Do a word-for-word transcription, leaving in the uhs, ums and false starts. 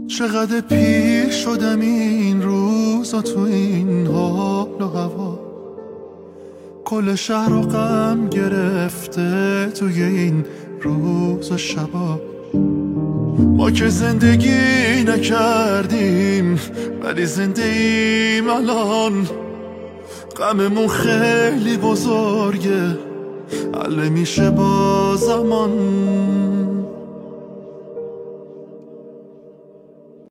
چقدر پیر شدم این روزا تو این حال و هوا، کل شهر رو غم گرفته توی این روز و شبا. ما که زندگی نکردیم ولی زنده ایم الان، غممون خیلی بزرگه حل میشه با زمان.